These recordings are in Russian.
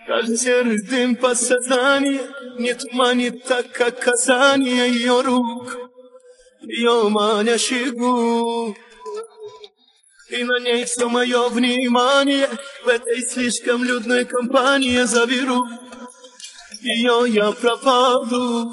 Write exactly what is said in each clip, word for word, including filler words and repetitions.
Как серый дым подсознания не туманит так, как касание ее рук, ее манящих губ. И на ней все мое внимание в этой слишком людной компании заберу. Ее я пропаду.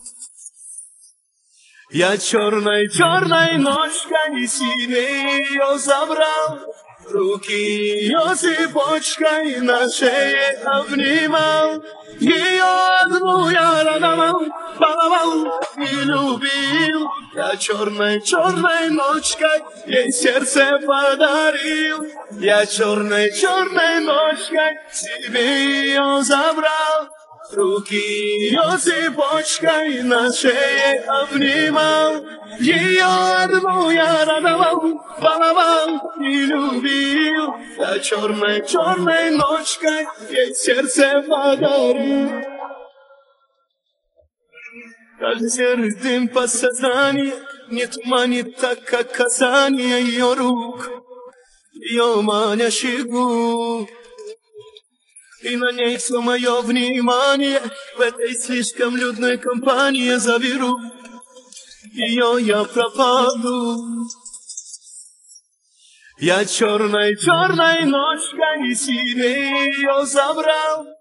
Я черной, черной ночкой себе ее забрал, руки ее цепочкой на шее обнимал. Ее одну я радовал, баловал и любил. Я черной, черной ночкой ей сердце подарил. Я черной, черной ночкой себе ее забрал, руки ее цепочкой на шее обнимал. Ее одну я радовал, баловал и любил. Я черной, черной ночкой ей сердце подарил. Как серый дым подсознания не туманит так, как касание ее рук, ее манящих губ. И на ней все мое внимание в этой слишком людной компании заберу. Ее я пропаду. Я черной, черной ночкой себе ее забрал.